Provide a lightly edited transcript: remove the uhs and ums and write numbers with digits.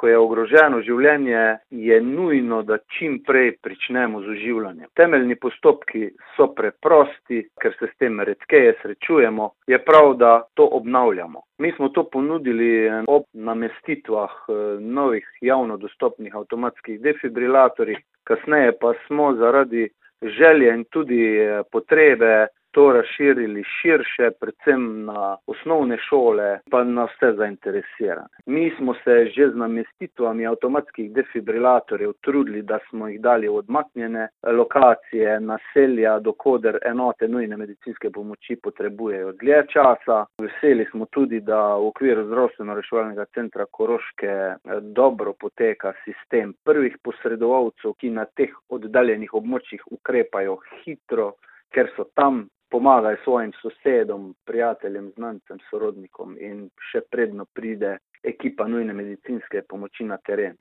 ko je ogroženo življenje, je nujno, da čim prej pričnemo z oživljanjem. Temeljni postopki so preprosti, ker se s tem redkeje srečujemo, je prav, da to obnavljamo. Mi smo to ponudili ob namestitvah novih javno dostopnih avtomatskih defibrilatorjih, kasneje pa smo zaradi želje in tudi potrebe to razširili širše, predvsem na osnovne šole, pa na vse zainteresirane. Mi smo se že z namestitvami avtomatskih defibrilatorjev trudili, da smo jih dali v odmaknjene lokacije, naselja, dokoder enote nujne medicinske pomoči potrebujejo dlje časa. Veseli smo tudi, da v okviru zdravstveno-reševalnega centra Koroške dobro poteka sistem prvih posredovalcev, ki na teh oddaljenih območjih ukrepajo hitro, ker so tam, pomagajo svojim sosedom, prijateljem, znancem, sorodnikom in še predno pride ekipa nujne medicinske pomoči na teren.